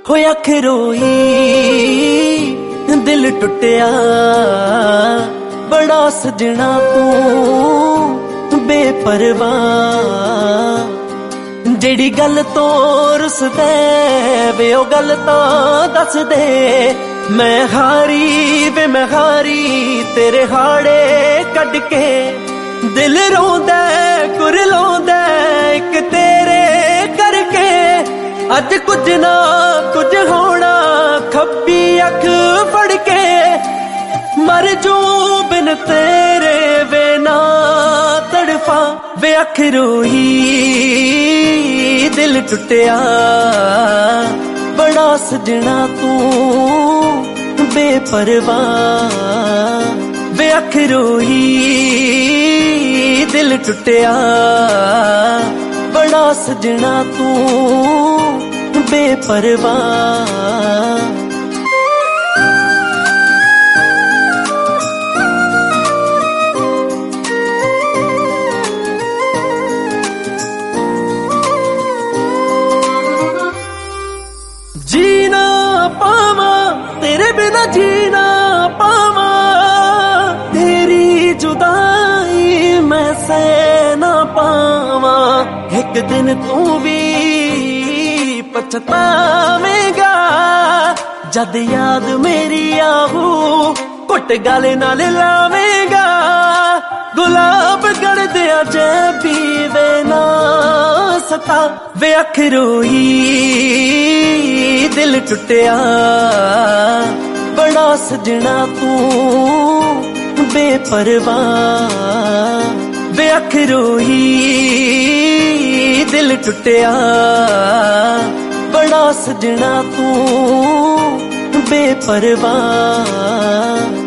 होया खरोई दिल टुटिया बड़ा सजना तू बेपरवाह। जेड़ी गल तो रुस दे वे ओ गल तो दस दे। मैं हारी वे मैं हारी तेरे हाड़े कड़ के। दिल रोंदा कुरलोंदा एक तेरे करके। अज कुछ ना कुछ होना खब्बी अख फड़ के। मर जू बिन तेरे वे ना तड़फा वे अख रोई दिल टुटिया बड़ा सजना तू बेपरवाह। वे अख रोई दिल टुटिया बड़ा सजना तू बेपरवाह। जीना पावा तेरे बिना जीना पावा। तेरी जुदाई मैं सह ना पावा। एक दिन तू भी पछतावेगा जद याद मेरी आहू कुट गले नाल लावेगा। गुलाब कर दिया जैबी वे ना सता वे अख रोई दिल टुटिया बड़ा सजना तू बेपरवाह। वे अख रोई दिल टुटिया बड़ा सजना तू बेपरवाह।